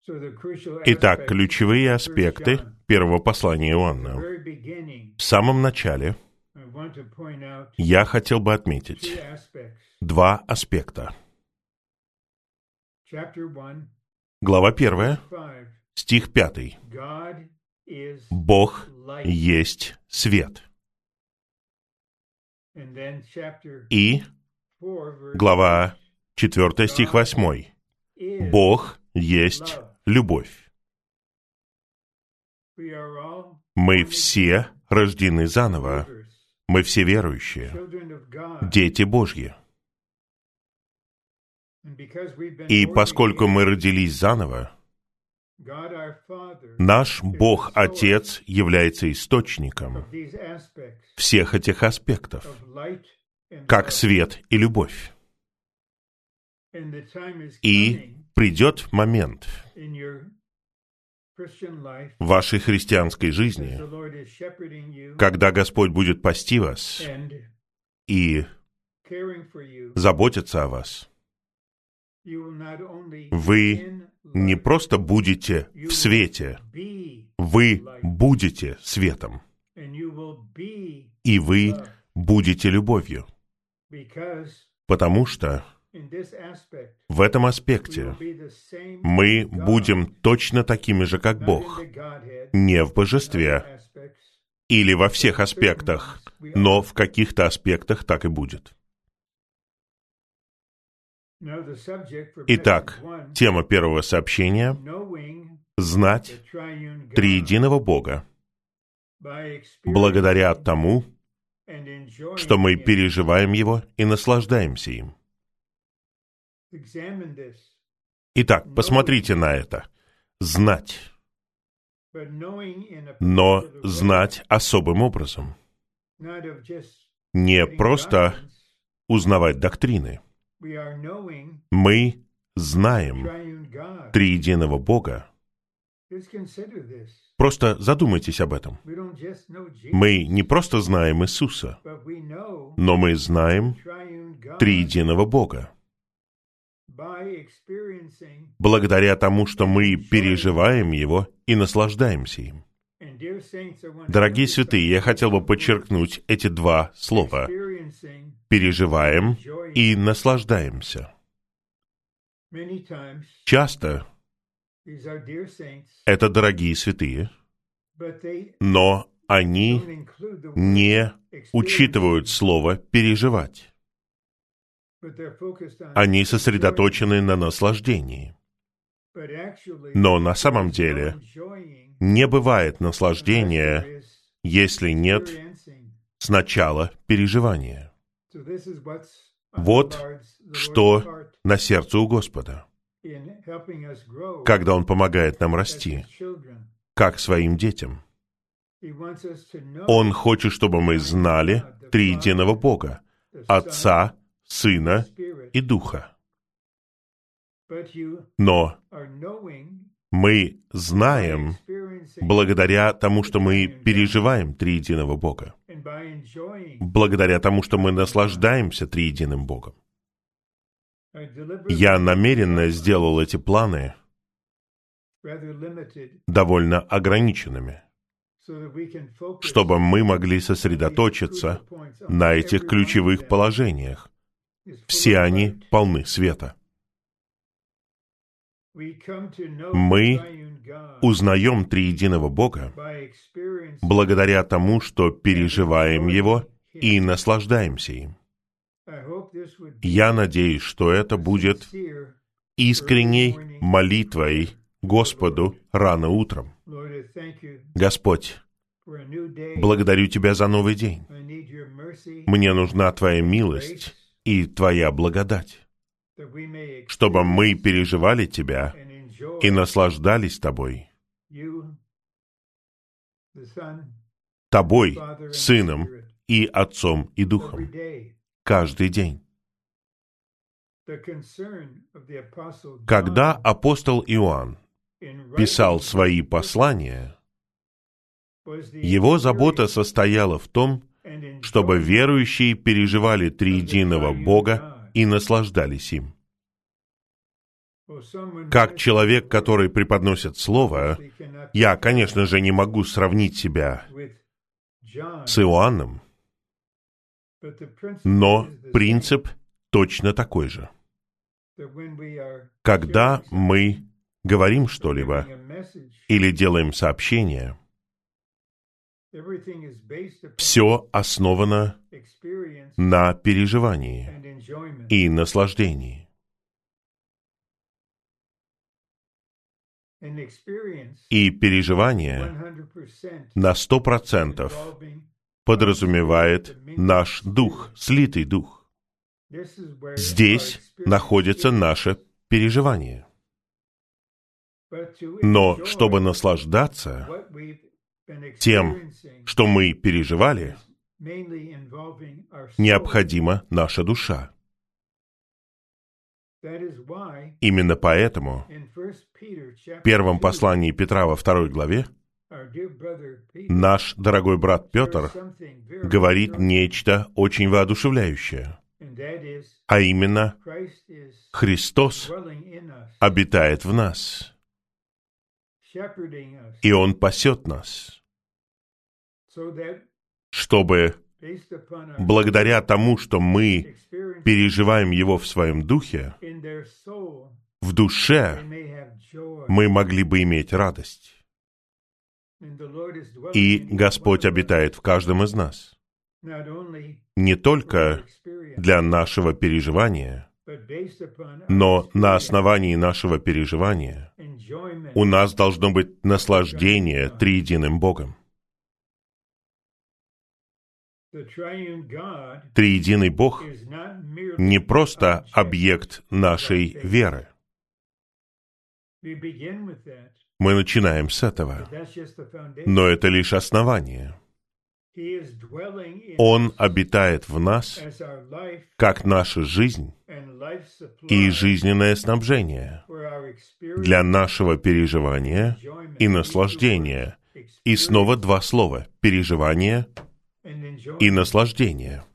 Итак, ключевые аспекты первого послания Иоанна. В самом начале я хотел бы отметить два аспекта. Глава 1, стих 5. Бог есть свет. И глава 4, стих 8. Бог есть любовь. Мы все рождены заново. Мы все верующие, дети Божьи. И поскольку мы родились заново, наш Бог Отец является источником всех этих аспектов, как свет и любовь. И придет момент в вашей христианской жизни, когда Господь будет пасти вас и заботиться о вас. Вы не просто будете в свете, вы будете светом, и вы будете любовью, потому что в этом аспекте мы будем точно такими же, как Бог, не в божестве или во всех аспектах, но в каких-то аспектах так и будет. Итак, тема первого сообщения — знать триединого Бога, благодаря тому, что мы переживаем Его и наслаждаемся им. Итак, посмотрите на это. Знать. Но знать особым образом. Не просто узнавать доктрины. Мы знаем триединого Бога. Просто задумайтесь об этом. Мы не просто знаем Иисуса, но мы знаем триединого Бога. Благодаря тому, что мы переживаем Его и наслаждаемся им. Дорогие святые, я хотел бы подчеркнуть эти два слова. Переживаем и наслаждаемся. Часто это дорогие святые, но они не учитывают слово «переживать». Они сосредоточены на наслаждении. Но на самом деле не бывает наслаждения, если нет сначала переживания. Вот что на сердце у Господа, когда Он помогает нам расти, как своим детям. Он хочет, чтобы мы знали триединого Бога, Отца, Сына и Духа. Но мы знаем благодаря тому, что мы переживаем триединого Бога, благодаря тому, что мы наслаждаемся триединым Богом. Я намеренно сделал эти планы довольно ограниченными, чтобы мы могли сосредоточиться на этих ключевых положениях. Все они полны света. Мы узнаем триединого Бога благодаря тому, что переживаем Его и наслаждаемся им. Я надеюсь, что это будет искренней молитвой Господу рано утром. Господь, благодарю Тебя за новый день. Мне нужна Твоя милость и Твоя благодать, чтобы мы переживали Тебя и наслаждались Тобой, Тобой, Сыном и Отцом и Духом, каждый день. Когда апостол Иоанн писал свои послания, его забота состояла в том, чтобы верующие переживали триединого Бога и наслаждались им. Как человек, который преподносит Слово, я, конечно же, не могу сравнить себя с Иоанном, но принцип точно такой же. Когда мы говорим что-либо или делаем сообщение, все основано на переживании и наслаждении. И переживание на 100% подразумевает наш дух, слитый дух. Здесь находится наше переживание. Но чтобы наслаждаться тем, что мы переживали, необходима наша душа. Именно поэтому в первом послании Петра во 2 главе наш дорогой брат Петр говорит нечто очень воодушевляющее, а именно Христос обитает в нас, и Он пасет нас, чтобы благодаря тому, что мы переживаем Его в своем духе, в душе мы могли бы иметь радость. И Господь обитает в каждом из нас. Не только для нашего переживания, но на основании нашего переживания у нас должно быть наслаждение триединым Богом. Триединый Бог не просто объект нашей веры. Мы начинаем с этого, но это лишь основание. Он обитает в нас, как наша жизнь и жизненное снабжение для нашего переживания и наслаждения. И снова два слова — переживание и наслаждение.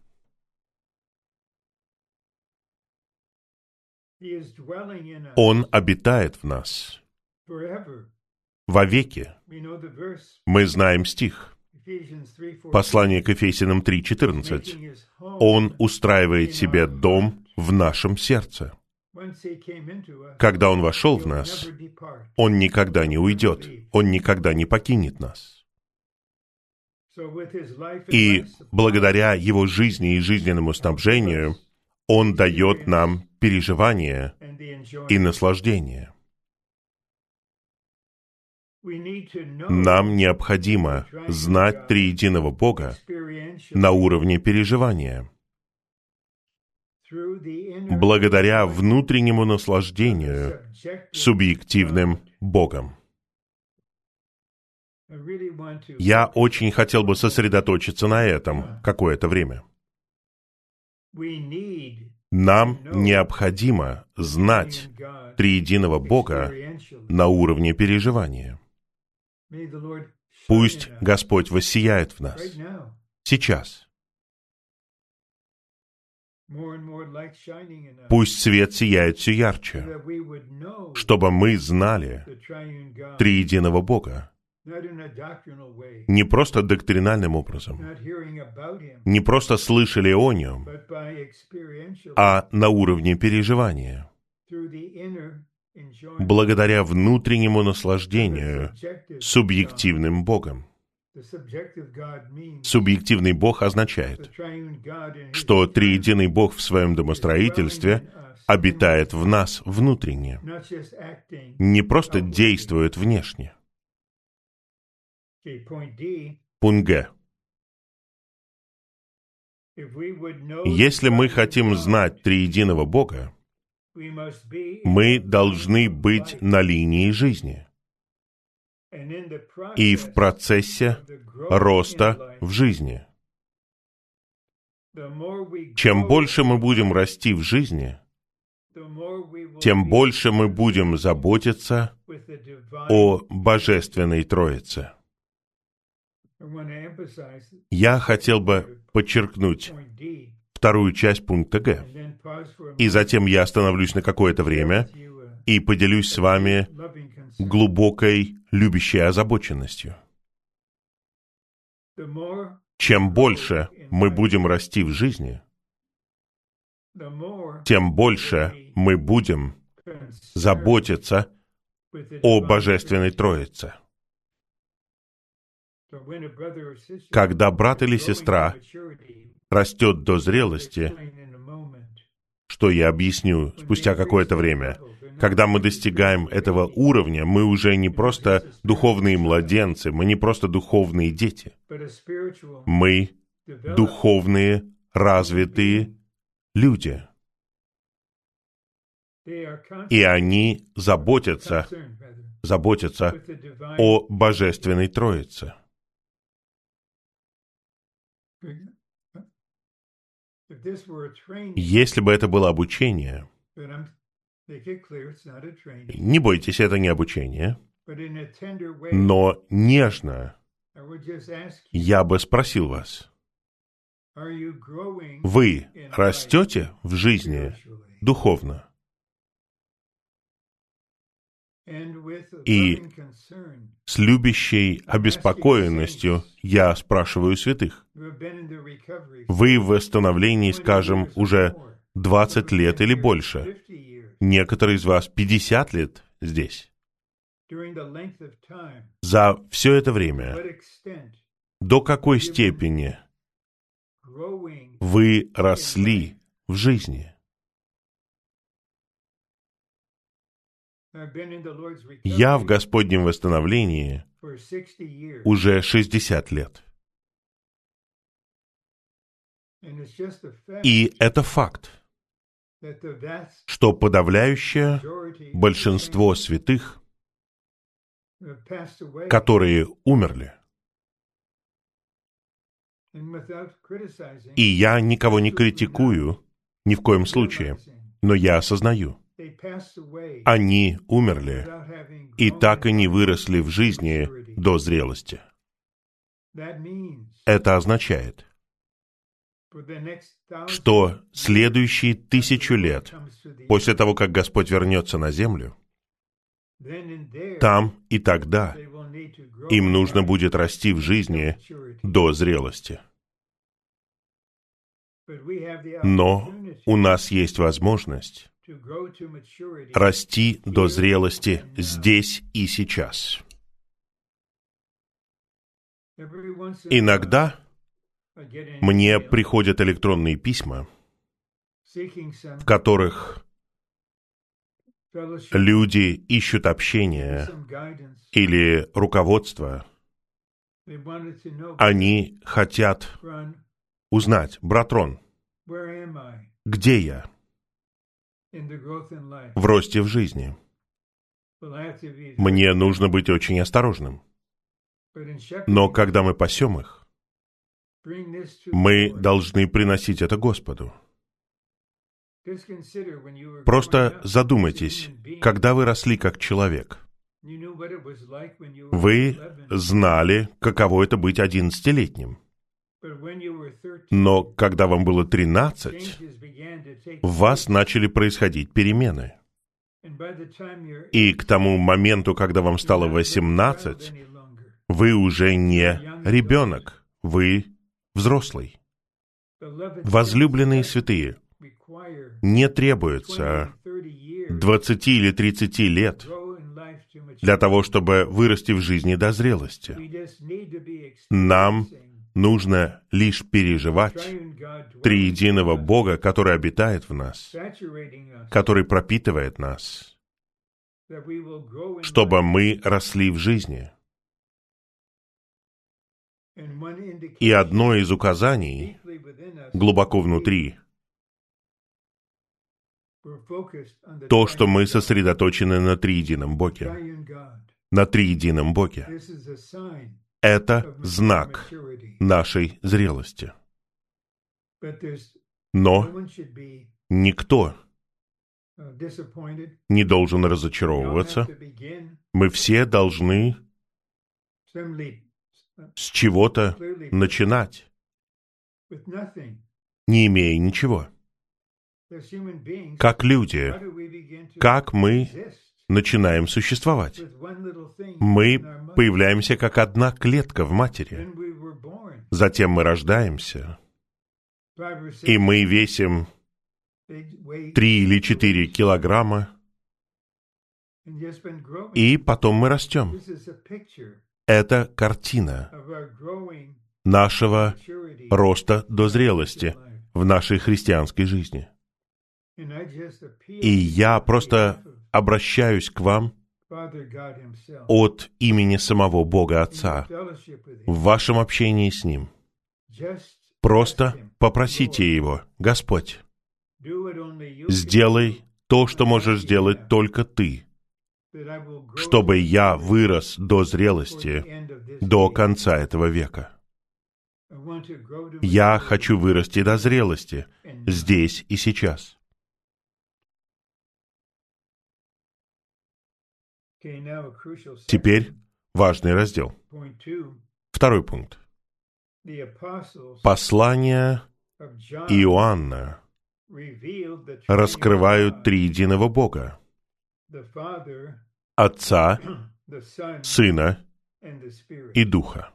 Он обитает в нас вовеки. Мы знаем стих. Послание к Ефесянам 3:14. Он устраивает себе дом в нашем сердце. Когда Он вошел в нас, Он никогда не уйдет, Он никогда не покинет нас. И благодаря Его жизни и жизненному снабжению Он дает нам переживание и наслаждение. Нам необходимо знать триединого Бога на уровне переживания, благодаря внутреннему наслаждению субъективным Богом. Я очень хотел бы сосредоточиться на этом какое-то время. Нам необходимо знать триединого Бога на уровне переживания. Пусть Господь воссияет в нас сейчас. Пусть свет сияет все ярче, чтобы мы знали триединого Бога. Не просто доктринальным образом, не просто слышали о Нем, а на уровне переживания, благодаря внутреннему наслаждению субъективным Богом. Субъективный Бог означает, что триединый Бог в своем домостроительстве обитает в нас внутренне, не просто действует внешне. Пункт Г. Если мы хотим знать триединого Бога, мы должны быть на линии жизни и в процессе роста в жизни. Чем больше мы будем расти в жизни, тем больше мы будем заботиться о Божественной Троице. Я хотел бы подчеркнуть вторую часть пункта Г, и затем я остановлюсь на какое-то время и поделюсь с вами глубокой любящей озабоченностью. Чем больше мы будем расти в жизни, тем больше мы будем заботиться о Божественной Троице. Когда брат или сестра растет до зрелости, что я объясню спустя какое-то время, когда мы достигаем этого уровня, мы уже не просто духовные младенцы, мы не просто духовные дети. Мы духовные, развитые люди. И они заботятся о Божественной Троице. Если бы это было обучение, не бойтесь, это не обучение, но нежно я бы спросил вас, вы растете в жизни духовно? И с любящей обеспокоенностью я спрашиваю святых. Вы в восстановлении, скажем, уже 20 лет или больше. Некоторые из вас 50 лет здесь. За все это время, до какой степени вы росли в жизни? Я в Господнем восстановлении уже 60 лет. И это факт, что подавляющее большинство святых, которые умерли, и я никого не критикую, ни в коем случае, но я осознаю, они умерли и так и не выросли в жизни до зрелости. Это означает, что следующие 1000 лет, после того, как Господь вернется на землю, там и тогда им нужно будет расти в жизни до зрелости. Но у нас есть возможность расти до зрелости здесь и сейчас. Иногда мне приходят электронные письма, в которых люди ищут общение или руководство. Они хотят узнать: брат Рон, где я в росте в жизни? Мне нужно быть очень осторожным. Но когда мы пасем их, мы должны приносить это Господу. Просто задумайтесь, когда вы росли как человек, вы знали, каково это быть 11-летним. Но когда вам было 13, в вас начали происходить перемены. И к тому моменту, когда вам стало 18, вы уже не ребенок, вы взрослый. Возлюбленные святые, не требуется 20 или 30 лет для того, чтобы вырасти в жизни до зрелости. Нам нужно лишь переживать триединого Бога, который обитает в нас, который пропитывает нас, чтобы мы росли в жизни. И одно из указаний глубоко внутри — то, что мы сосредоточены на триедином Боге. На триедином Боге. Это знак нашей зрелости. Но никто не должен разочаровываться. Мы все должны с чего-то начинать, не имея ничего. как люди, как мы начинаем существовать. Мы появляемся как одна клетка в матери. Затем мы рождаемся, и мы весим 3 или 4 килограмма, и потом мы растем. Это картина нашего роста до зрелости в нашей христианской жизни. И я просто обращаюсь к вам от имени самого Бога Отца в вашем общении с Ним. Просто попросите Его: Господь, сделай то, что можешь сделать только Ты, чтобы я вырос до зрелости, до конца этого века. Я хочу вырасти до зрелости здесь и сейчас. Теперь важный раздел. 2 пункт. Послания Иоанна раскрывают триединого Бога: Отца, Сына и Духа.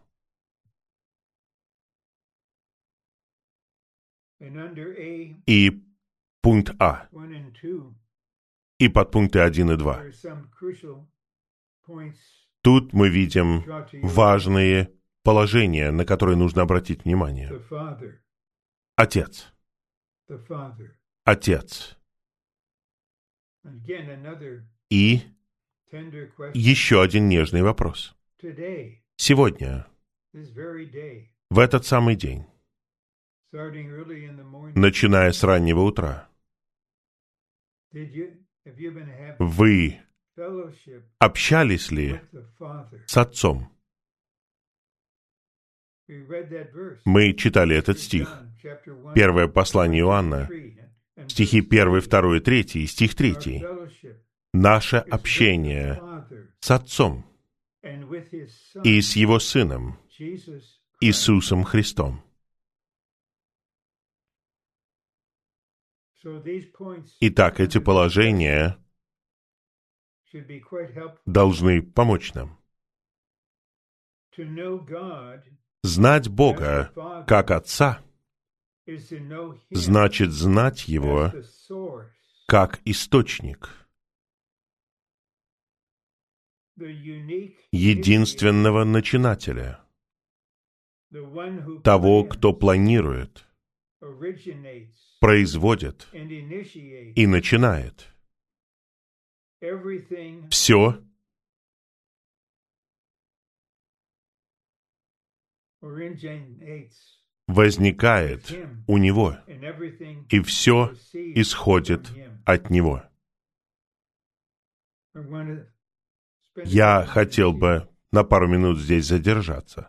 И пункт А, и подпункты 1 и 2. Тут мы видим важные положения, на которые нужно обратить внимание. Отец. Отец. И еще один нежный вопрос. Сегодня, в этот самый день, начиная с раннего утра, вы общались ли с Отцом? Мы читали этот стих. Первое послание Иоанна, стихи 1, 2, 3 и стих 3. Наше общение с Отцом и с Его Сыном, Иисусом Христом. Итак, эти положения должны помочь нам. Знать Бога как Отца значит знать Его как источник, единственного начинателя, того, кто планирует, производит и начинает. Все возникает у Него, и все исходит от Него. Я хотел бы на пару минут здесь задержаться.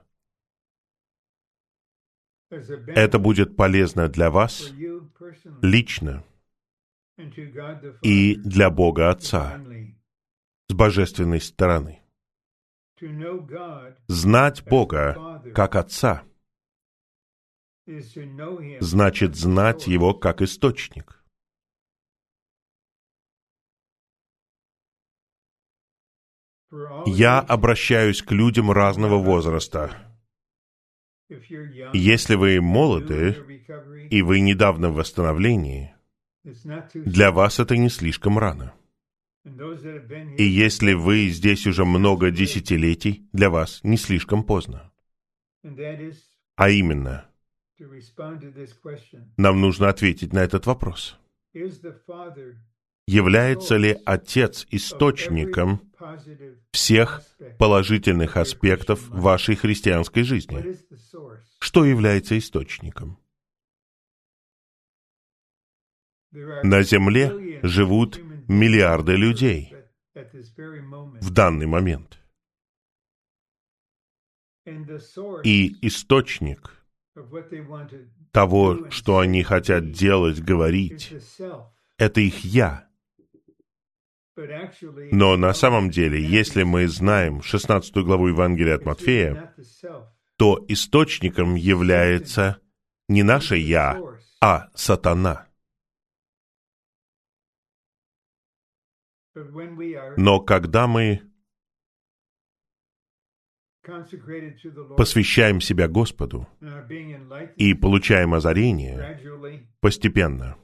Это будет полезно для вас лично и для Бога Отца с божественной стороны. Знать Бога как Отца значит знать Его как источник. Я обращаюсь к людям разного возраста. Если вы молоды, и вы недавно в восстановлении, для вас это не слишком рано. И если вы здесь уже много десятилетий, для вас не слишком поздно. А именно, нам нужно ответить на этот вопрос. Является ли Отец источником всех положительных аспектов вашей христианской жизни? Что является источником? На Земле живут миллиарды людей в данный момент. И источник того, что они хотят делать, говорить, это их «я». Но на самом деле, если мы знаем 16 главу Евангелия от Матфея, то источником является не наше «я», а сатана. Но когда мы посвящаем себя Господу и получаем озарение, постепенно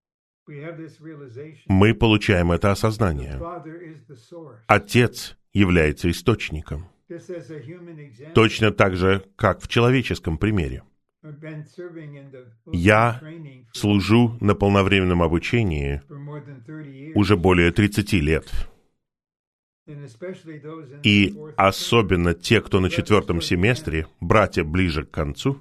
мы получаем это осознание. Отец является источником. Точно так же, как в человеческом примере. Я служу на полновременном обучении уже более 30 лет. И особенно те, кто на 4-м семестре, братья ближе к концу,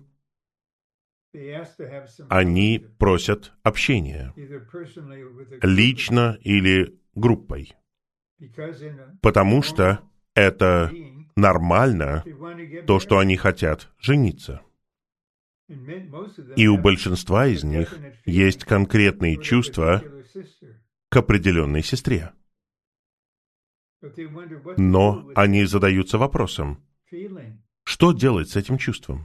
они просят общения, лично или группой, потому что это нормально, то, что они хотят жениться. И у большинства из них есть конкретные чувства к определенной сестре. Но они задаются вопросом, что делать с этим чувством?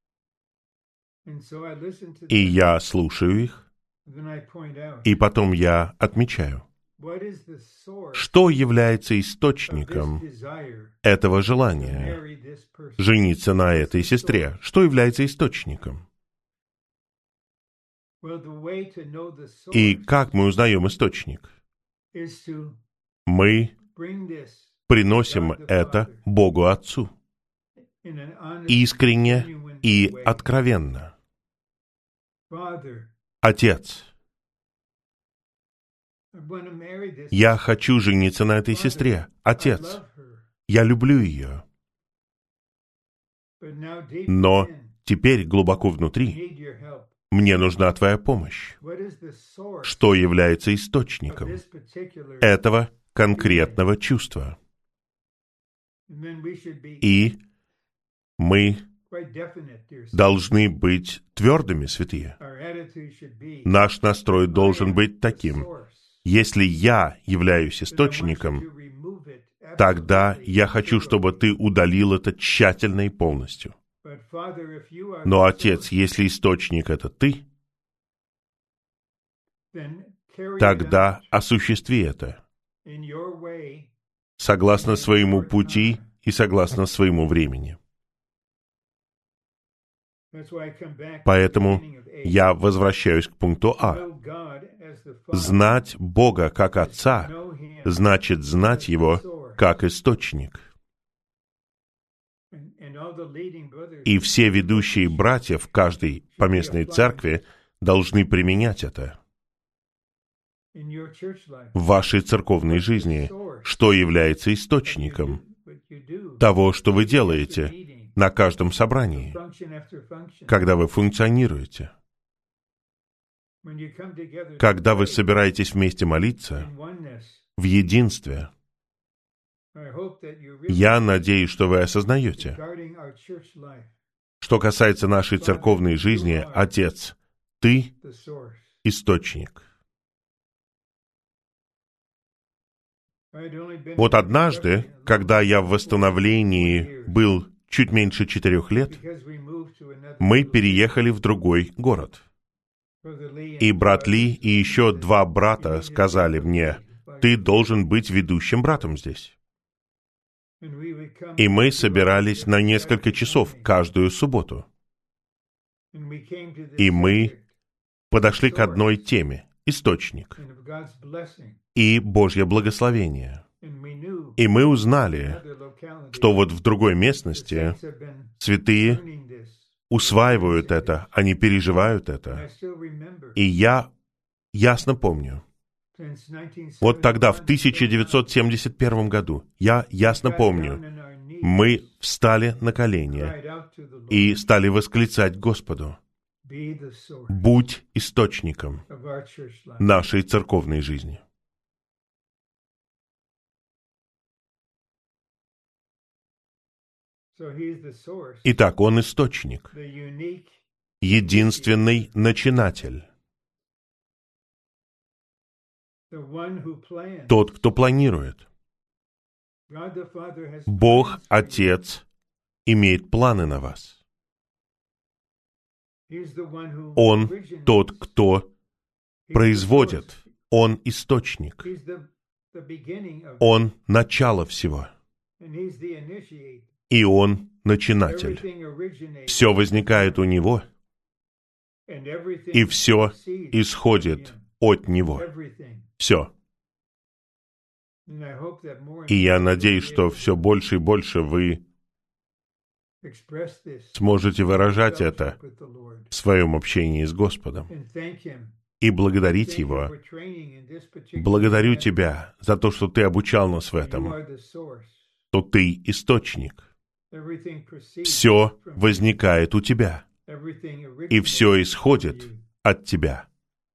И я слушаю их, и потом я отмечаю, что является источником этого желания жениться на этой сестре. Что является источником? И как мы узнаем источник? Мы приносим это Богу Отцу. Искренне и откровенно. Отец, я хочу жениться на этой сестре. Отец, я люблю ее. Но теперь глубоко внутри мне нужна твоя помощь. Что является источником этого конкретного чувства? И мы должны быть твердыми, святые. Наш настрой должен быть таким. Если я являюсь источником, тогда я хочу, чтобы ты удалил это тщательно и полностью. Но, Отец, если источник — это ты, тогда осуществи это согласно своему пути и согласно своему времени. Поэтому я возвращаюсь к пункту А. Знать Бога как Отца значит знать Его как источник. И все ведущие братья в каждой поместной церкви должны применять это в вашей церковной жизни, что является источником того, что вы делаете на каждом собрании, когда вы функционируете, когда вы собираетесь вместе молиться в единстве. Я надеюсь, что вы осознаете, что касается нашей церковной жизни, Отец, Ты — источник. Вот однажды, когда я в восстановлении был чуть меньше 4 лет, мы переехали в другой город. И брат Ли и еще 2 брата сказали мне, ты должен быть ведущим братом здесь. И мы собирались на несколько часов каждую субботу. И мы подошли к одной теме — источник и Божье благословение. И мы узнали, что вот в другой местности святые усваивают это, они переживают это. И я ясно помню, вот тогда, в 1971 году, я ясно помню, мы встали на колени и стали восклицать Господу: «Будь источником нашей церковной жизни». Итак, Он источник, единственный начинатель, тот, кто планирует. Бог, Отец, имеет планы на вас. Он тот, кто производит. Он источник. Он — начало всего. И Он — начинатель. Все возникает у Него, и все исходит от Него. Все. И я надеюсь, что все больше и больше вы сможете выражать это в своем общении с Господом и благодарить Его. Благодарю Тебя за то, что Ты обучал нас в этом, что Ты источник. Все возникает у Тебя, и все исходит от Тебя.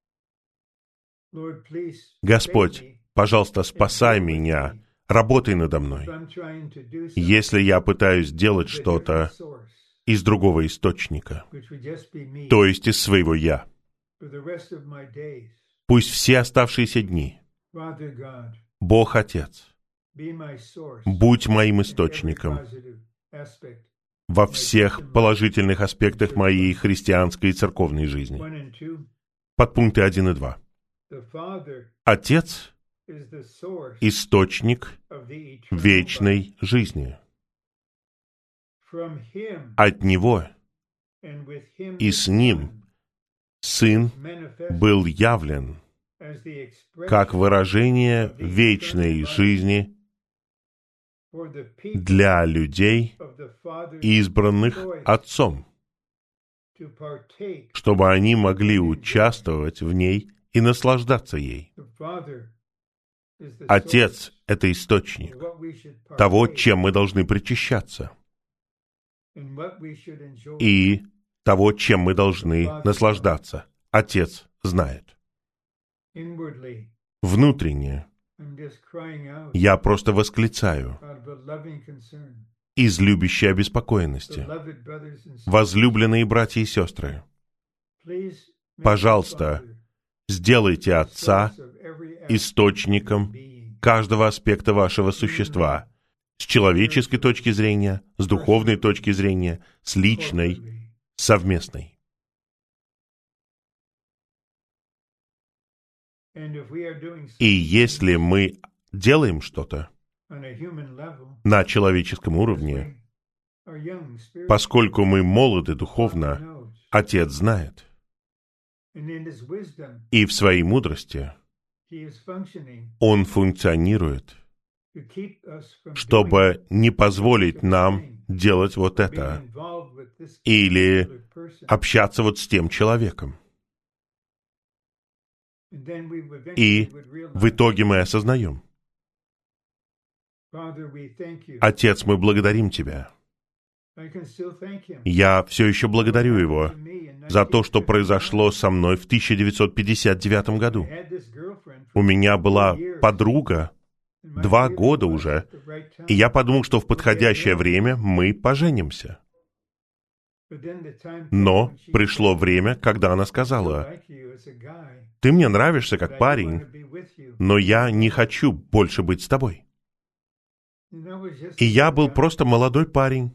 Господь, пожалуйста, спасай меня, работай надо мной. Если я пытаюсь делать что-то из другого источника, то есть из своего «я», пусть все оставшиеся дни, Бог Отец, будь моим источником во всех положительных аспектах моей христианской и церковной жизни. Подпункты 1 и 2. Отец — источник вечной жизни. От Него и с Ним Сын был явлен как выражение вечной жизни для людей, избранных Отцом, чтобы они могли участвовать в ней и наслаждаться ей. Отец — это источник того, чем мы должны причащаться, и того, чем мы должны наслаждаться. Отец знает. Внутренне я просто восклицаю из любящей обеспокоенности. Возлюбленные братья и сестры, пожалуйста, сделайте Отца источником каждого аспекта вашего существа, с человеческой точки зрения, с духовной точки зрения, с личной, совместной. И если мы делаем что-то на человеческом уровне, поскольку мы молоды духовно, Отец знает. И в своей мудрости Он функционирует, чтобы не позволить нам делать вот это или общаться вот с тем человеком. И в итоге мы осознаем: Отец, мы благодарим Тебя. Я все еще благодарю Его за то, что произошло со мной в 1959 году. У меня была подруга 2 года уже, и я подумал, что в подходящее время мы поженимся. Но пришло время, когда она сказала: «Ты мне нравишься как парень, но я не хочу больше быть с тобой». И я был просто молодой парень.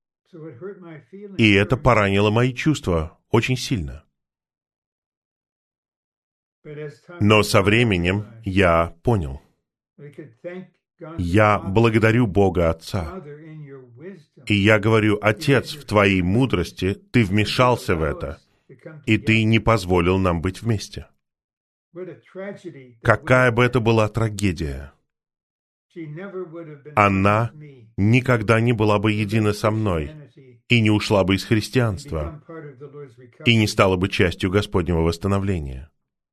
И это поранило мои чувства очень сильно. Но со временем я понял. Я благодарю Бога Отца. И я говорю: Отец, в Твоей мудрости Ты вмешался в это, и Ты не позволил нам быть вместе. Какая бы это была трагедия, она никогда не была бы едина со мной и не ушла бы из христианства и не стала бы частью Господнего восстановления.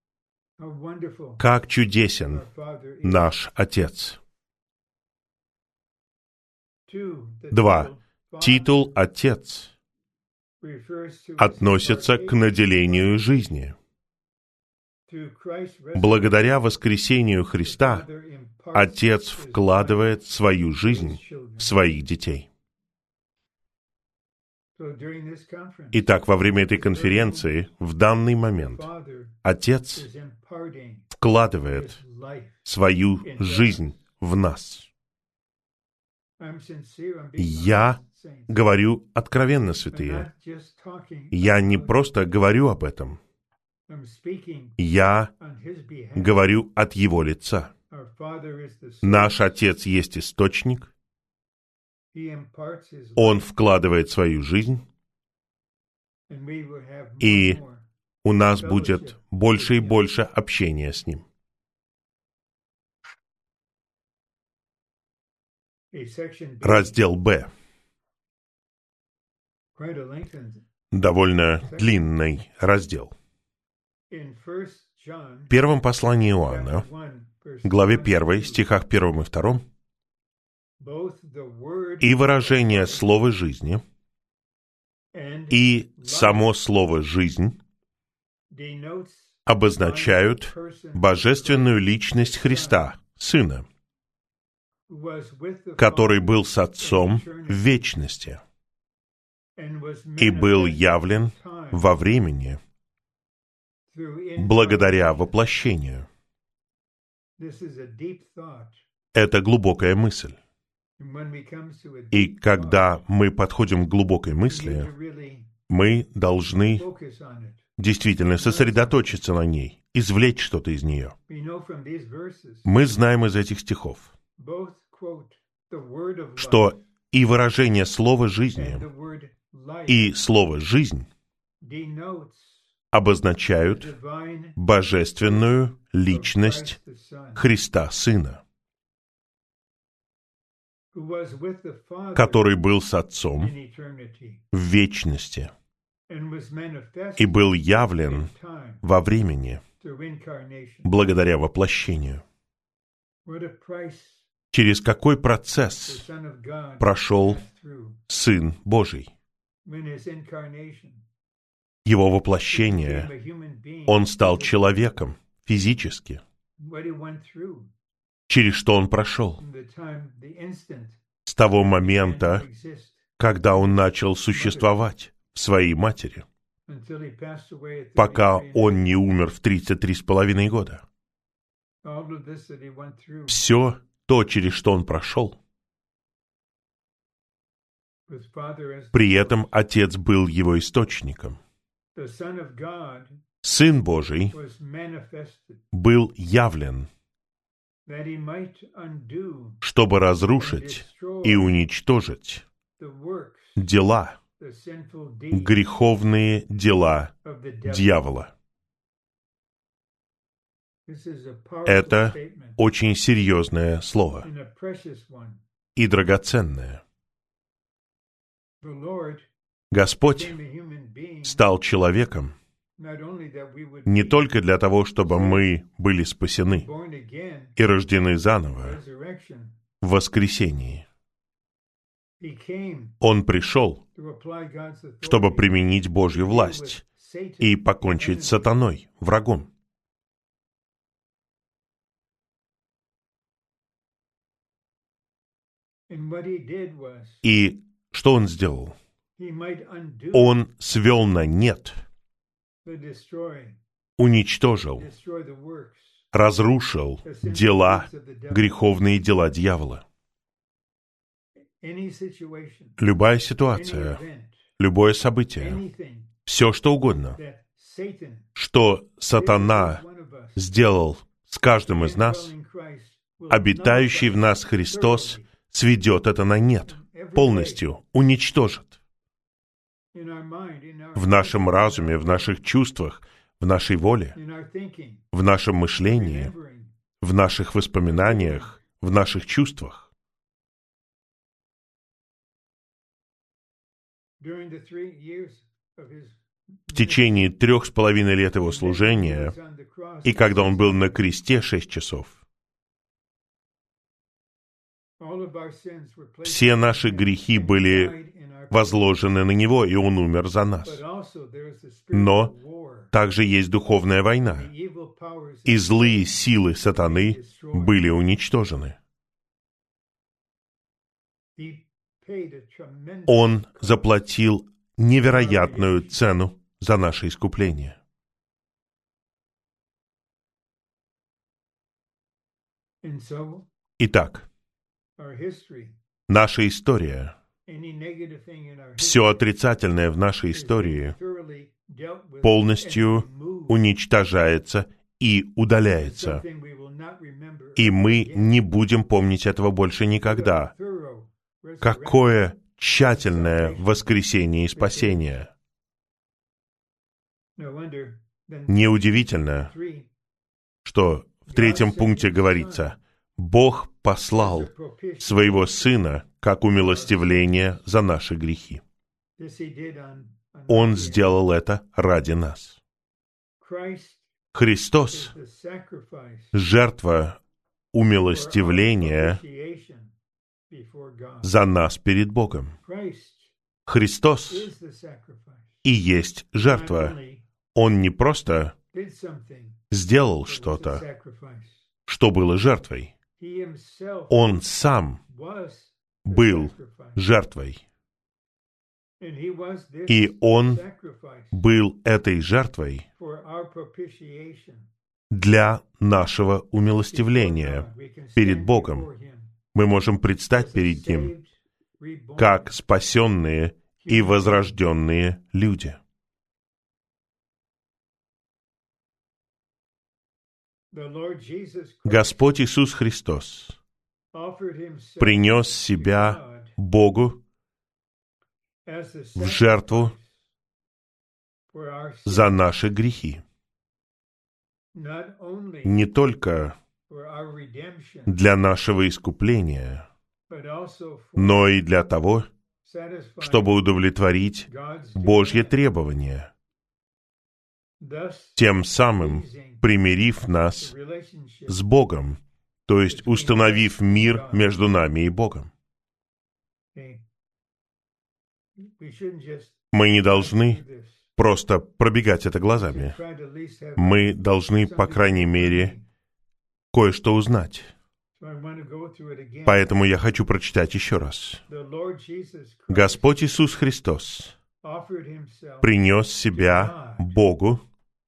Как чудесен наш Отец! 2. Титул «Отец» относится к наделению жизни. Благодаря воскресению Христа Отец вкладывает свою жизнь в своих детей. Итак, во время этой конференции, в данный момент, Отец вкладывает свою жизнь в нас. Я говорю откровенно, святые. Я не просто говорю об этом. Я говорю от Его лица. Наш Отец есть источник. Он вкладывает свою жизнь, и у нас будет больше и больше общения с Ним. Раздел Б. Довольно длинный раздел. В первом послании Иоанна, главе 1, стихах 1 и 2, и выражение слова жизни, и само слово «жизнь» обозначают божественную личность Христа, Сына, который был с Отцом в вечности и был явлен во времени благодаря воплощению. Это глубокая мысль. И когда мы подходим к глубокой мысли, мы должны действительно сосредоточиться на ней, извлечь что-то из нее. Мы знаем из этих стихов, что и выражение слова «жизни», и слово «жизнь» обозначают божественную личность Христа Сына, который был с Отцом в вечности и был явлен во времени благодаря воплощению. Через какой процесс прошел Сын Божий? Его воплощение, Он стал человеком физически. Через что Он прошел? С того момента, когда Он начал существовать в своей матери, пока Он не умер в 33,5 года. Все то, через что Он прошел, при этом Отец был Его источником. Сын Божий был явлен, чтобы разрушить и уничтожить дела, греховные дела дьявола. Это очень серьезное слово и драгоценное. Господь стал человеком не только для того, чтобы мы были спасены и рождены заново в воскресении. Он пришел, чтобы применить Божью власть и покончить с сатаной, врагом. И что Он сделал? Он свел на нет, уничтожил, разрушил дела, греховные дела дьявола. Любая ситуация, любое событие, все что угодно, что сатана сделал с каждым из нас, обитающий в нас Христос сведет это на нет, полностью уничтожит. В нашем разуме, в наших чувствах, в нашей воле, в нашем мышлении, в наших воспоминаниях, в наших чувствах. В течение 3,5 лет Его служения, и когда Он был на кресте 6 часов, все наши грехи были возложены на Него, и Он умер за нас. Но также есть духовная война, и злые силы сатаны были уничтожены. Он заплатил невероятную цену за наше искупление. Итак, наша история, все отрицательное в нашей истории полностью уничтожается и удаляется. И мы не будем помнить этого больше никогда. Какое тщательное воскресение и спасение! Неудивительно, что в 3 пункте говорится: Бог послал Своего Сына как умилостивление за наши грехи. Он сделал это ради нас. Христос — жертва умилостивления за нас перед Богом. Христос и есть жертва. Он не просто сделал что-то, что было жертвой. Он сам был жертвой. И Он был этой жертвой для нашего умилостивления перед Богом. Мы можем предстать перед Ним как спасенные и возрожденные люди. Господь Иисус Христос принес Себя Богу в жертву за наши грехи. Не только для нашего искупления, но и для того, чтобы удовлетворить Божье требование, тем самым примирив нас с Богом, то есть установив мир между нами и Богом. Мы не должны просто пробегать это глазами. Мы должны, по крайней мере, кое-что узнать. Поэтому я хочу прочитать еще раз. Господь Иисус Христос принес Себя Богу,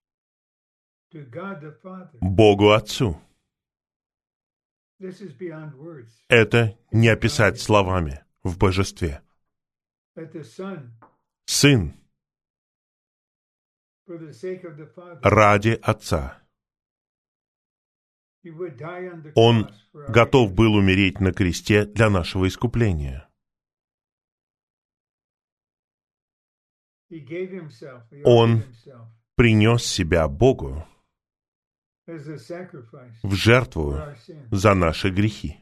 Богу Отцу. Это не описать словами в божестве. Сын ради Отца. Он готов был умереть на кресте для нашего искупления. Он принес Себя Богу в жертву за наши грехи.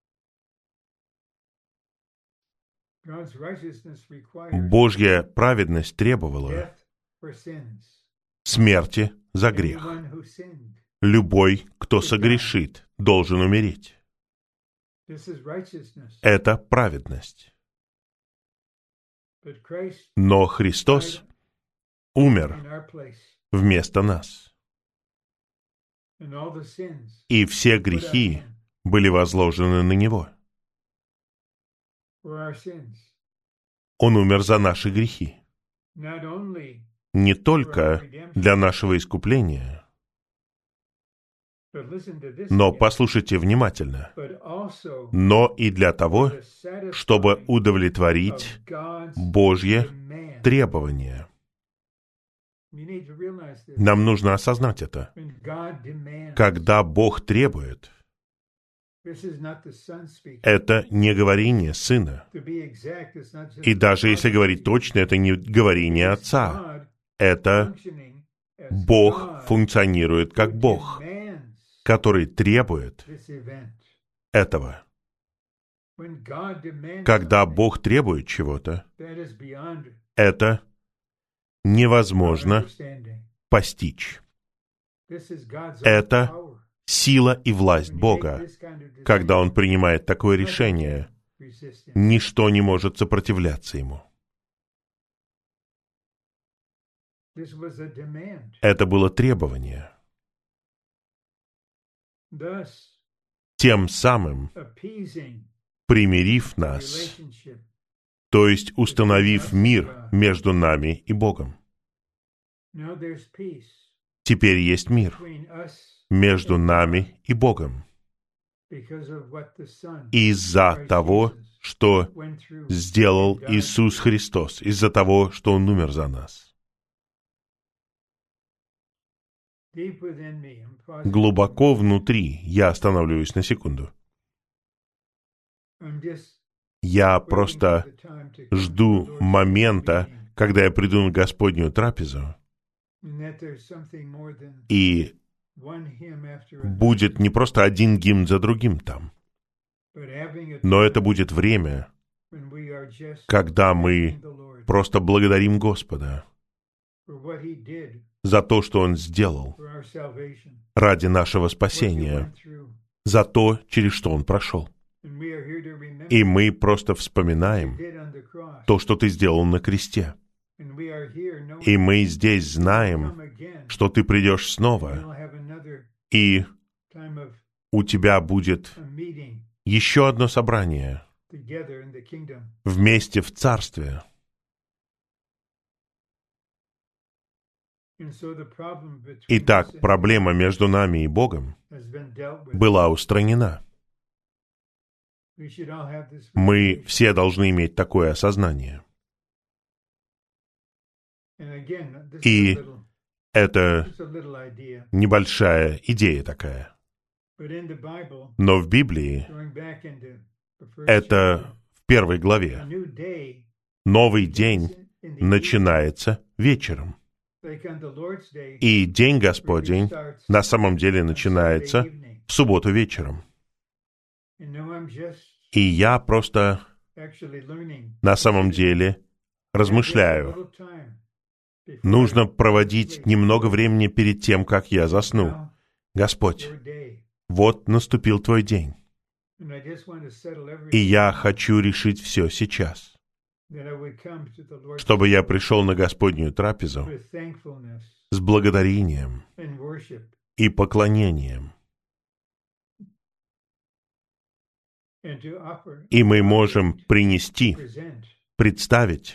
Божья праведность требовала смерти за грех. Любой, кто согрешит, должен умереть. Это праведность. Но Христос умер вместо нас. И все грехи были возложены на Него. Он умер за наши грехи. Не только для нашего искупления, но, послушайте внимательно, но и для того, чтобы удовлетворить Божье требование. Нам нужно осознать это. Когда Бог требует, это не говорение Сына. И даже если говорить точно, это не говорение Отца. Это Бог функционирует как Бог, который требует этого. Когда Бог требует чего-то, это невозможно постичь. Это сила и власть Бога. Когда Он принимает такое решение, ничто не может сопротивляться Ему. Это было требование. Тем самым примирив нас, то есть установив мир между нами и Богом. Теперь есть мир между нами и Богом. Из-за того, что сделал Иисус Христос, из-за того, что Он умер за нас. Глубоко внутри, я останавливаюсь на секунду. Я просто жду момента, когда я приду на Господнюю трапезу, и будет не просто один гимн за другим там, но это будет время, когда мы просто благодарим Господа за то, что Он сделал ради нашего спасения, за то, через что Он прошел. И мы просто вспоминаем то, что Ты сделал на кресте. И мы здесь знаем, что Ты придешь снова, и у Тебя будет еще одно собрание вместе в Царстве. Итак, проблема между нами и Богом была устранена. Мы все должны иметь такое осознание. И это небольшая идея такая. Но в Библии это в 1 главе. Новый день начинается вечером. И День Господень на самом деле начинается в субботу вечером. И я просто на самом деле размышляю. Нужно проводить немного времени перед тем, как я засну. Господь, вот наступил Твой день. И я хочу решить все сейчас, чтобы я пришел на Господнюю трапезу с благодарением и поклонением. И мы можем принести, представить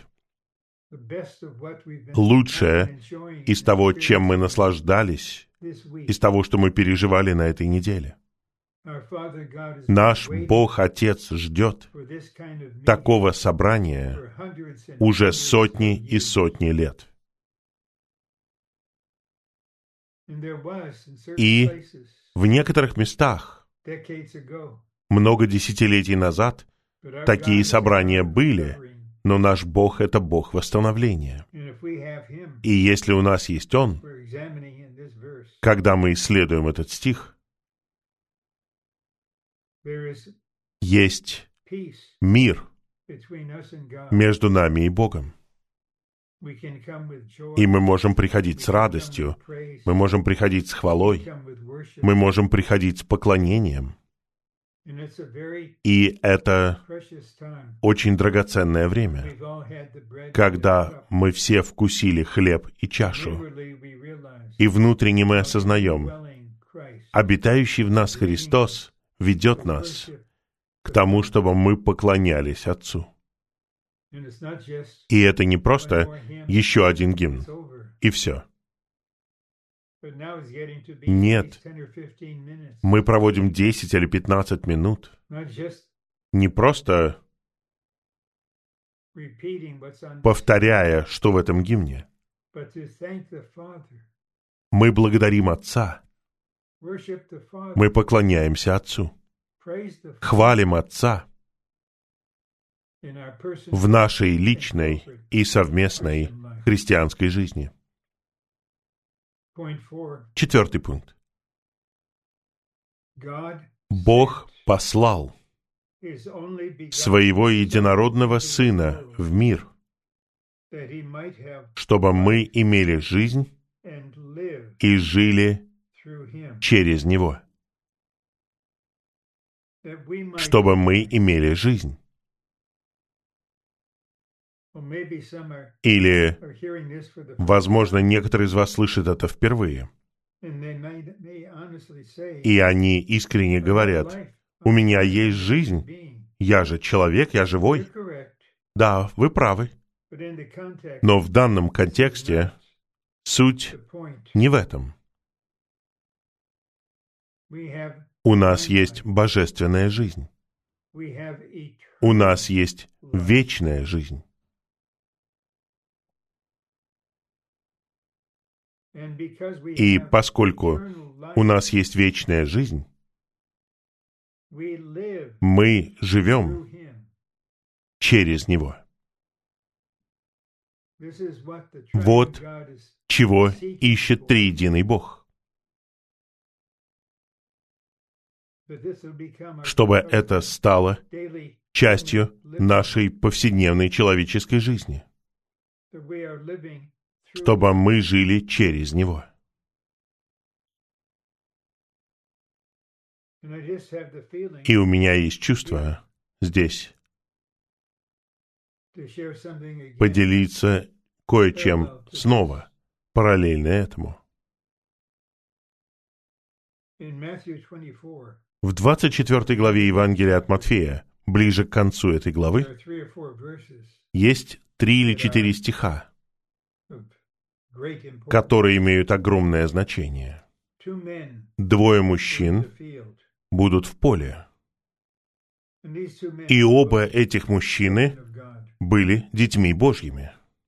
лучшее из того, чем мы наслаждались, из того, что мы переживали на этой неделе. Наш Бог-Отец ждет такого собрания уже сотни и сотни лет. И в некоторых местах много десятилетий назад такие собрания были, но наш Бог — это Бог восстановления. И если у нас есть Он, когда мы исследуем этот стих, есть мир между нами и Богом. И мы можем приходить с радостью, мы можем приходить с хвалой, мы можем приходить с поклонением. И это очень драгоценное время, когда мы все вкусили хлеб и чашу, и внутренне мы осознаем, обитающий в нас Христос ведет нас к тому, чтобы мы поклонялись Отцу. И это не просто еще один гимн, и все. Нет, мы проводим 10 или 15 минут, не просто повторяя, что в этом гимне. Мы благодарим Отца, мы поклоняемся Отцу, хвалим Отца в нашей личной и совместной христианской жизни. 4 пункт. Бог послал Своего Единородного Сына в мир, чтобы мы имели жизнь и жили через Него. Чтобы мы имели жизнь. Или, возможно, некоторые из вас слышат это впервые. И они искренне говорят: «У меня есть жизнь, я же человек, я живой». Да, вы правы. Но в данном контексте суть не в этом. У нас есть божественная жизнь. У нас есть вечная жизнь. И поскольку у нас есть вечная жизнь, мы живем через Него. Вот чего ищет триединый Бог. Чтобы это стало частью нашей повседневной человеческой жизни. Чтобы мы жили через Него. И у меня есть чувство здесь поделиться кое-чем снова, параллельно этому. В 24 главе Евангелия от Матфея, ближе к концу этой главы, есть 3 или 4 стиха, которые имеют огромное значение. 2 мужчин будут в поле. И оба этих мужчины были детьми Божьими.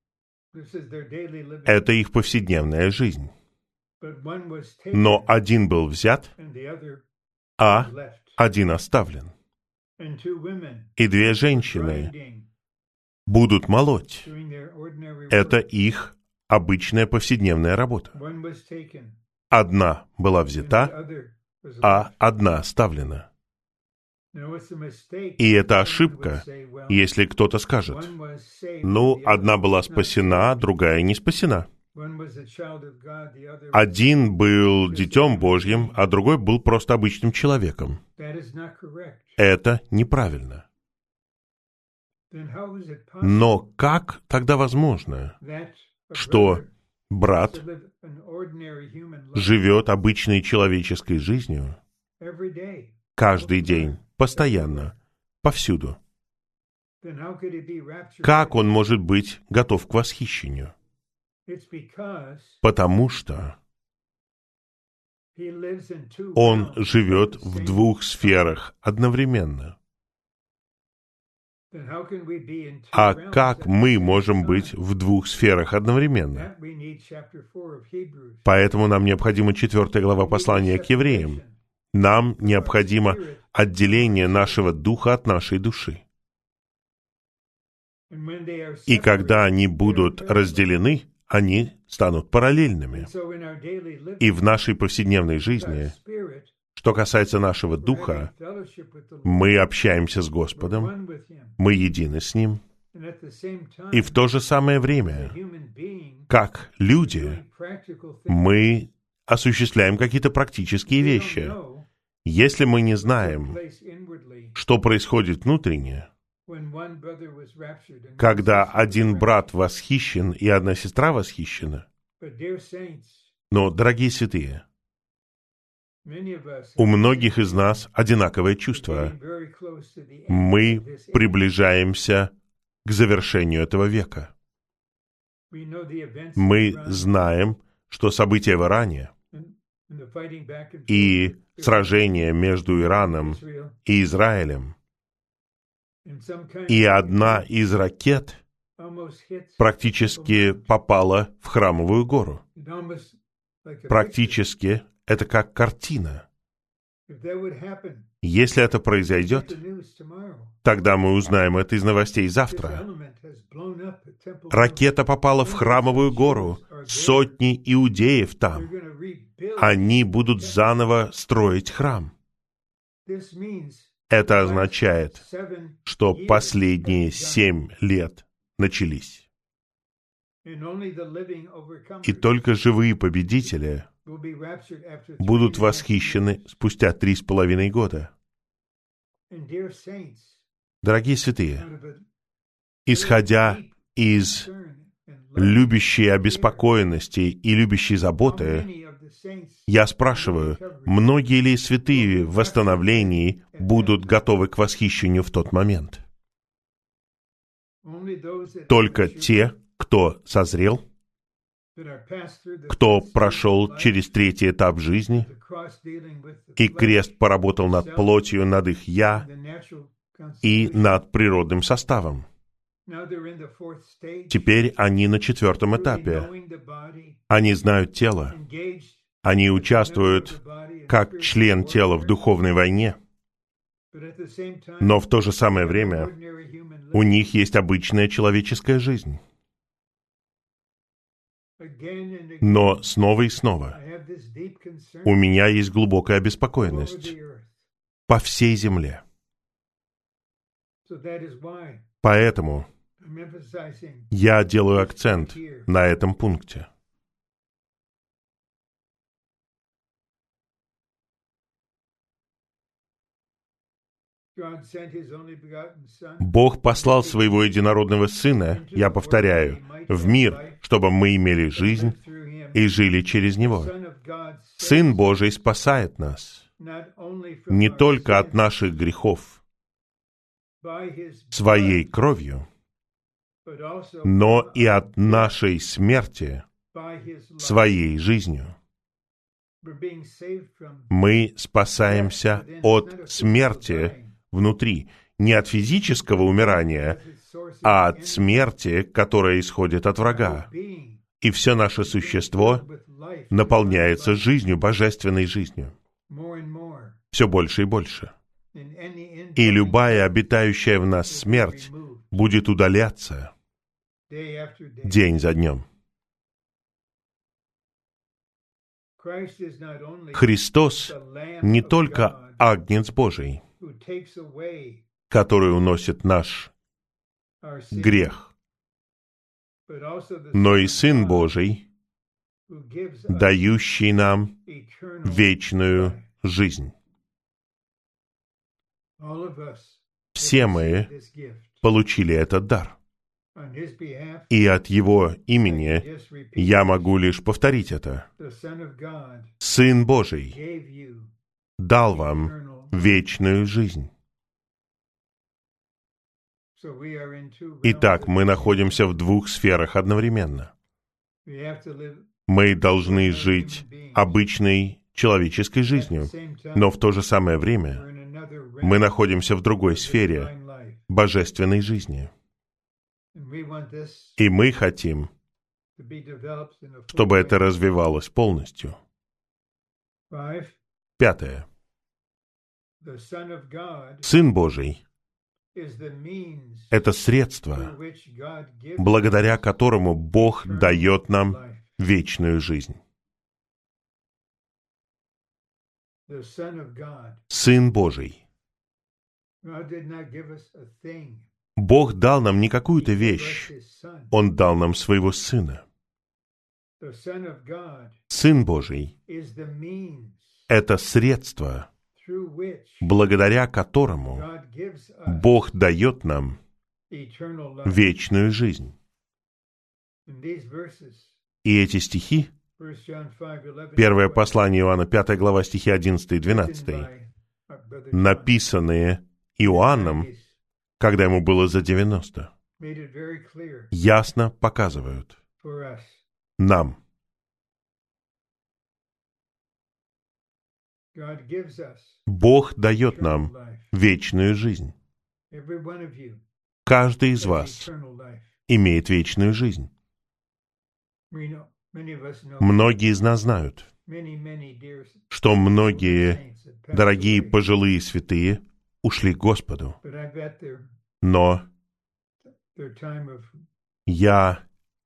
Это их повседневная жизнь. Но один был взят, а один оставлен. И 2 женщины будут молоть. Это их обычная повседневная работа. Одна была взята, а одна оставлена. И это ошибка, если кто-то скажет, одна была спасена, другая не спасена. Один был детем Божьим, а другой был просто обычным человеком. Это неправильно. Но как тогда возможно, что брат живет обычной человеческой жизнью каждый день, постоянно, повсюду? Как он может быть готов к восхищению? Потому что он живет в 2 сферах одновременно. А как мы можем быть в 2 сферах одновременно? Поэтому нам необходима 4 глава послания к евреям. Нам необходимо отделение нашего духа от нашей души. И когда они будут разделены, они станут параллельными. И в нашей повседневной жизни, что касается нашего духа, мы общаемся с Господом, мы едины с Ним, и в то же самое время, как люди, мы осуществляем какие-то практические вещи. Если мы не знаем, что происходит внутренне, когда один брат восхищен и одна сестра восхищена. Но, дорогие святые, у многих из нас одинаковое чувство. Мы приближаемся к завершению этого века. Мы знаем, что события в Иране и сражение между Ираном и Израилем, и одна из ракет практически попала в Храмовую гору. Практически это как картина. Если это произойдет, тогда мы узнаем это из новостей завтра. Ракета попала в Храмовую гору. Сотни иудеев там. Они будут заново строить храм. Это означает, что последние 7 лет начались. И только живые победители будут восхищены спустя 3,5 года. Дорогие святые, исходя из любящей обеспокоенности и любящей заботы, я спрашиваю, многие ли святые в восстановлении будут готовы к восхищению в тот момент? Только те, кто созрел, кто прошел через 3-й этап жизни, и крест поработал над плотью, над их «я» и над природным составом. Теперь они на 4-м этапе. Они знают тело. Они участвуют как член тела в духовной войне. Но в то же самое время у них есть обычная человеческая жизнь. Но снова и снова у меня есть глубокая обеспокоенность по всей земле. Поэтому я делаю акцент на этом пункте. Бог послал Своего Единородного Сына, я повторяю, в мир, чтобы мы имели жизнь и жили через Него. Сын Божий спасает нас не только от наших грехов Своей кровью, но и от нашей смерти Своей жизнью. Мы спасаемся от смерти внутри, не от физического умирания, а от смерти, которая исходит от врага. И все наше существо наполняется жизнью, божественной жизнью. Все больше и больше. И любая обитающая в нас смерть будет удаляться день за днем. Христос не только Агнец Божий, который уносит наш грех, но и Сын Божий, дающий нам вечную жизнь. Все мы получили этот дар. И от Его имени я могу лишь повторить это. Сын Божий дал вам вечную жизнь. Итак, мы находимся в 2 сферах одновременно. Мы должны жить обычной человеческой жизнью, но в то же самое время мы находимся в другой сфере божественной жизни. И мы хотим, чтобы это развивалось полностью. 5. Сын Божий — это средство, благодаря которому Бог дает нам вечную жизнь. Сын Божий. Бог дал нам не какую-то вещь, Он дал нам Своего Сына. Сын Божий — это средство, благодаря которому Бог дает нам вечную жизнь. И эти стихи, 1 послание Иоанна, 5 глава, стихи 11 и 12, написанные Иоанном, когда ему было за 90, ясно показывают нам. Бог дает нам вечную жизнь. Каждый из вас имеет вечную жизнь. Многие из нас знают, что многие дорогие пожилые святые ушли к Господу. Но я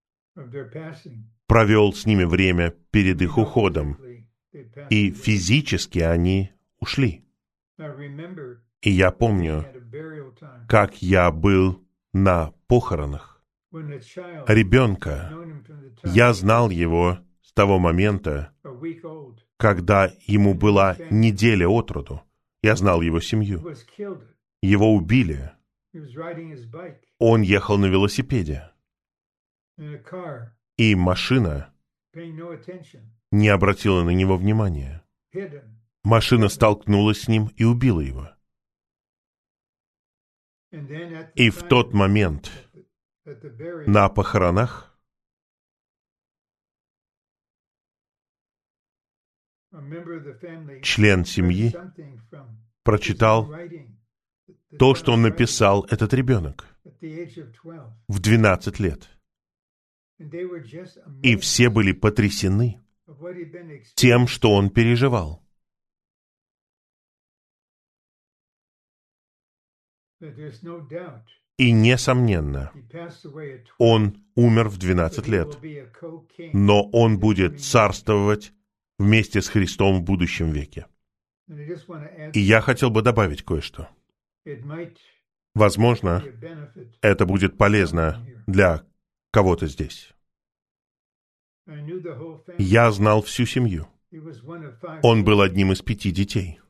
провел с ними время перед их уходом, и физически они ушли. И я помню, как я был на похоронах ребенка. Я знал его с того момента, когда ему была неделя от роду. Я знал его семью. Его убили. Он ехал на велосипеде. И машина не обратила на него внимания. Машина столкнулась с ним и убила его. И в тот момент на похоронах член семьи прочитал то, что написал этот ребенок в 12 лет. И все были потрясены тем, что он переживал. И, несомненно, он умер в 12 лет, но он будет царствовать вместе с Христом в будущем веке. И я хотел бы добавить кое-что. Возможно, это будет полезно для кого-то здесь. Я знал всю семью. Он был одним из 5 детей.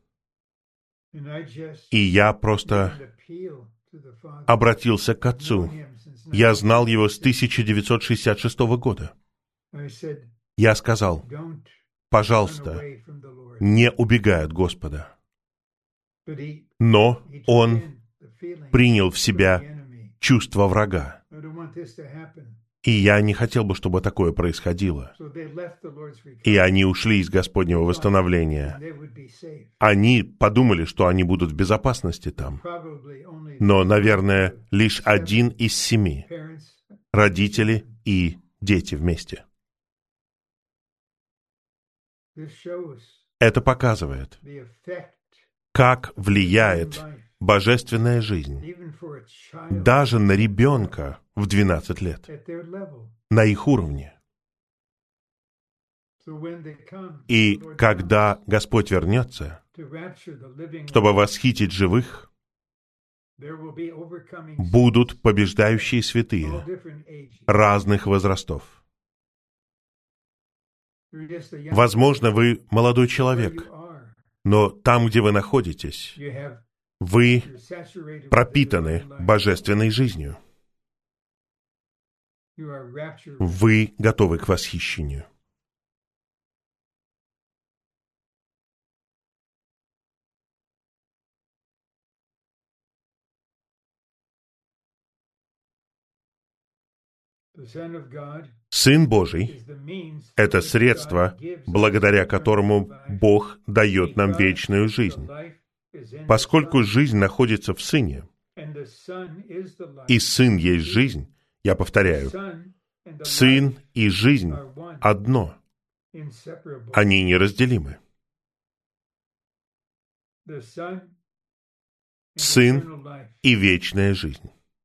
И я просто обратился к отцу. Я знал его с 1966 года. Я сказал: пожалуйста, не убегай от Господа. Но он принял в себя чувство врага. И я не хотел бы, чтобы такое происходило. И они ушли из Господнего восстановления. Они подумали, что они будут в безопасности там. Но, наверное, лишь 1 из 7 — родители и дети вместе. Это показывает, как влияет божественная жизнь даже на ребенка в 12 лет, на их уровне. И когда Господь вернется, чтобы восхитить живых, будут побеждающие святые разных возрастов. Возможно, вы молодой человек, но там, где вы находитесь, вы пропитаны божественной жизнью. Вы готовы к восхищению. Сын Божий — это средство, благодаря которому Бог дает нам вечную жизнь. Поскольку жизнь находится в Сыне, и Сын есть жизнь, я повторяю, Сын и жизнь одно. Они неразделимы. Сын и вечная жизнь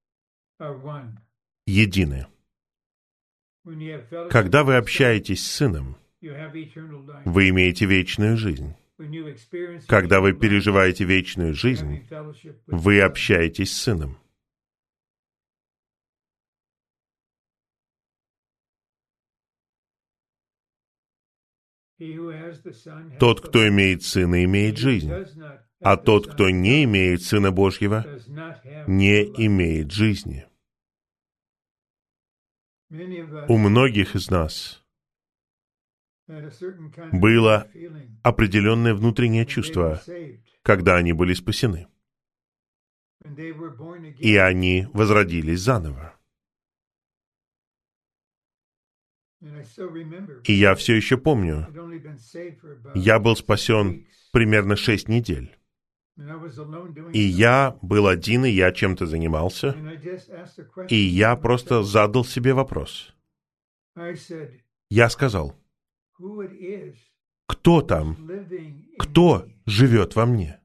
едины. Когда вы общаетесь с Сыном, вы имеете вечную жизнь. Когда вы переживаете вечную жизнь, вы общаетесь с Сыном. Тот, кто имеет Сына, имеет жизнь, а тот, кто не имеет Сына Божьего, не имеет жизни. У многих из нас было определенное внутреннее чувство, когда они были спасены. И они возродились заново. И я все еще помню, я был спасен примерно 6 недель. И я был один, и я чем-то занимался. И я просто задал себе вопрос. Я сказал: кто там? Кто живет во мне?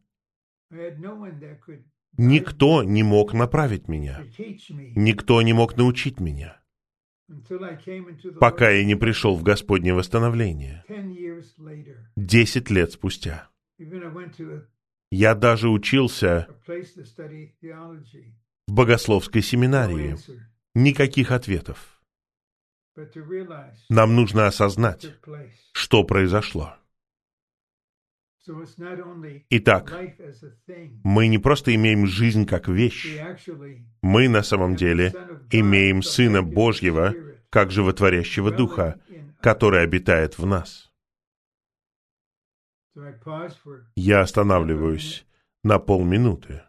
Никто не мог направить меня. Никто не мог научить меня, пока я не пришел в Господне восстановление. 10 лет спустя. Я даже учился в богословской семинарии. Никаких ответов. Нам нужно осознать, что произошло. Итак, мы не просто имеем жизнь как вещь, мы на самом деле имеем Сына Божьего как животворящего Духа, который обитает в нас. Я останавливаюсь на полминуты.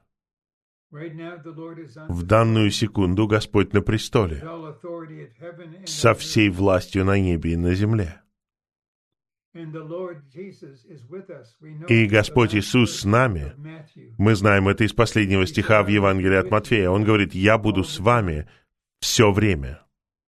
В данную секунду Господь на престоле, со всей властью на небе и на земле. И Господь Иисус с нами. Мы знаем это из последнего стиха в Евангелии от Матфея. Он говорит: «Я буду с вами все время».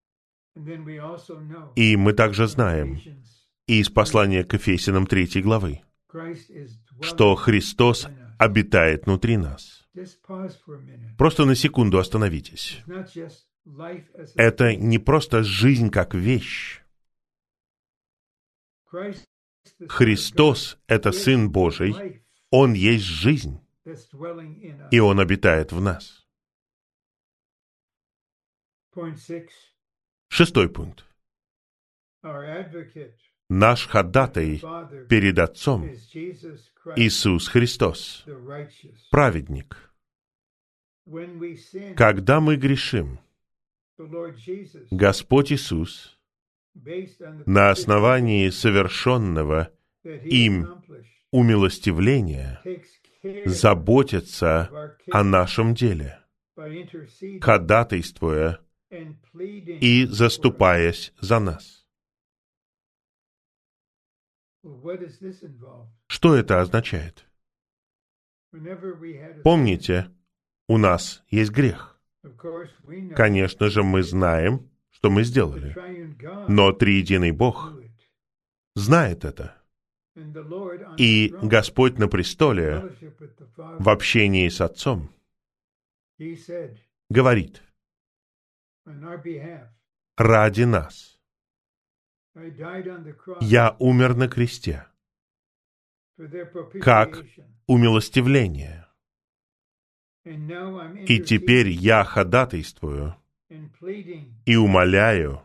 И мы также знаем из послания к Ефесянам 3 главы, что Христос обитает внутри нас. Просто на секунду остановитесь. Это не просто жизнь как вещь. Христос — это Сын Божий, Он есть жизнь, и Он обитает в нас. 6 пункт. Наш ходатай перед Отцом — Иисус Христос, праведник. Когда мы грешим, Господь Иисус на основании совершенного им умилостивления заботится о нашем деле, ходатайствуя и заступаясь за нас. Что это означает? Помните, у нас есть грех. Конечно же, мы знаем, что мы сделали. Но триединый Бог знает это. И Господь на престоле в общении с Отцом говорит: ради нас я умер на кресте, как умилостивление. И теперь я ходатайствую и умоляю,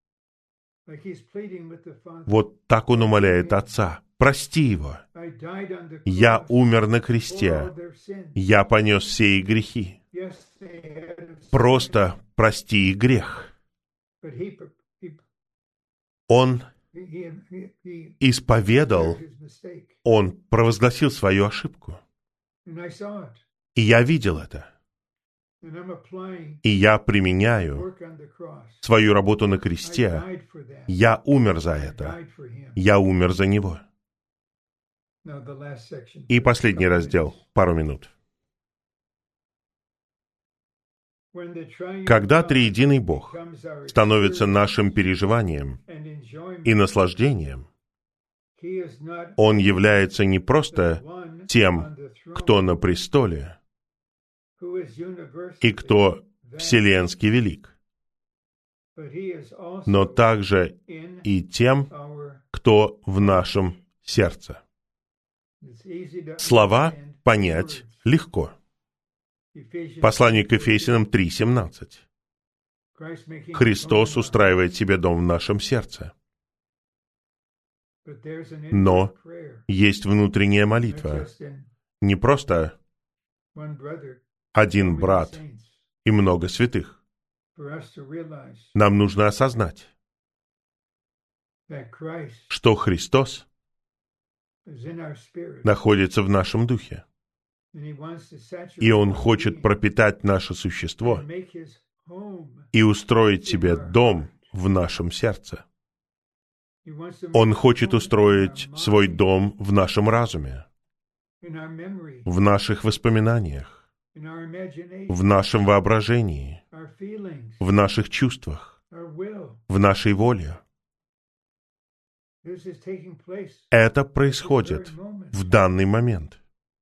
вот так он умоляет Отца: прости его. Я умер на кресте, я понес все их грехи. Просто прости их грех. Он исповедал, он провозгласил свою ошибку. И я видел это. И я применяю свою работу на кресте. Я умер за это. Я умер за него. И последний раздел, пару минут. Когда триединый Бог становится нашим переживанием и наслаждением, Он является не просто тем, кто на престоле и кто вселенский велик, но также и тем, кто в нашем сердце. Слова понять легко. Послание к Ефесянам 3:17. Христос устраивает себе дом в нашем сердце. Но есть внутренняя молитва. Не просто один брат и много святых. Нам нужно осознать, что Христос находится в нашем духе. И Он хочет пропитать наше существо и устроить себе дом в нашем сердце. Он хочет устроить свой дом в нашем разуме, в наших воспоминаниях, в нашем воображении, в наших чувствах, в нашей воле. Это происходит в данный момент.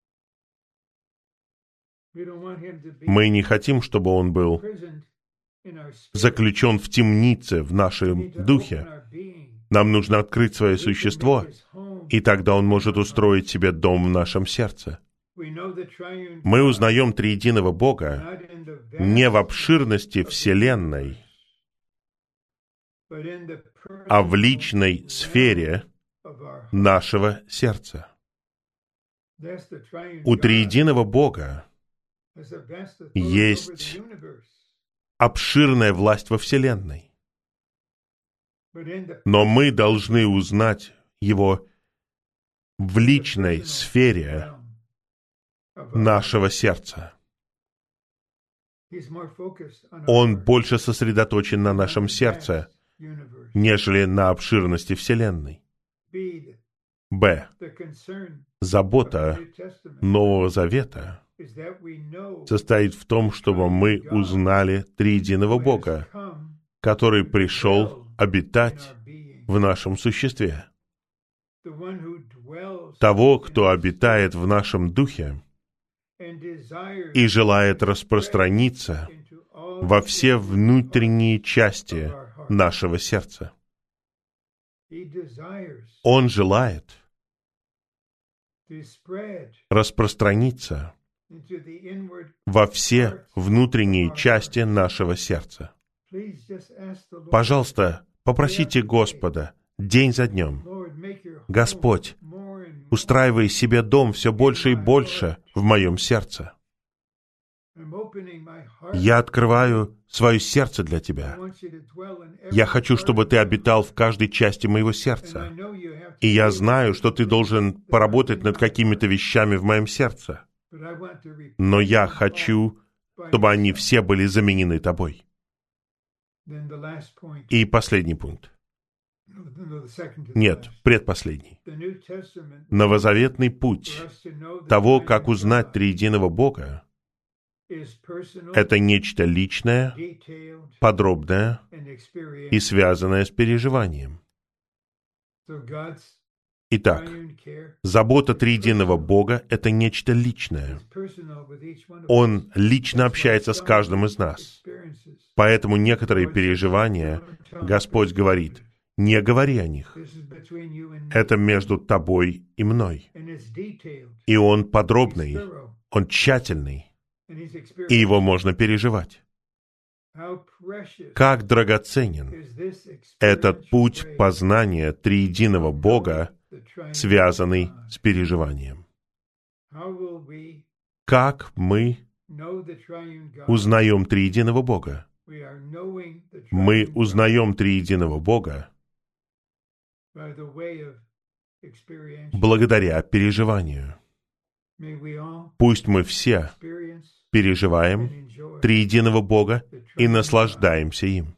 Мы не хотим, чтобы Он был заключен в темнице в нашем духе. Нам нужно открыть свое существо, и тогда Он может устроить себе дом в нашем сердце. Мы узнаем триединого Бога не в обширности Вселенной, а в личной сфере нашего сердца. У триединого Бога есть обширная власть во Вселенной. Но мы должны узнать Его в личной сфере нашего сердца. Он больше сосредоточен на нашем сердце, нежели на обширности Вселенной. Б. Забота Нового Завета состоит в том, чтобы мы узнали триединого Бога, который пришел обитать в нашем существе. Того, кто обитает в нашем духе и желает распространиться во все внутренние части нашего сердца. Он желает распространиться во все внутренние части нашего сердца. Пожалуйста, попросите Господа день за днем: Господь, устраивай себе дом все больше и больше в моем сердце. Я открываю свое сердце для Тебя. Я хочу, чтобы Ты обитал в каждой части моего сердца. И я знаю, что Ты должен поработать над какими-то вещами в моем сердце. Но я хочу, чтобы они все были заменены Тобой. И последний пункт. Нет, предпоследний. Новозаветный путь того, как узнать триединого Бога, это нечто личное, подробное и связанное с переживанием. Итак, забота триединого Бога — это нечто личное. Он лично общается с каждым из нас. Поэтому некоторые переживания, Господь говорит, не говори о них. Это между тобой и мной. И он подробный, он тщательный, и его можно переживать. Как драгоценен этот путь познания триединого Бога, связанный с переживанием. Как мы узнаем триединого Бога? Мы узнаем триединого Бога благодаря переживанию. Пусть мы все переживаем триединого Бога и наслаждаемся им.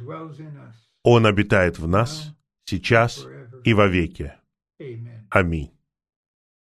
Он обитает в нас сейчас и вовеки. Аминь.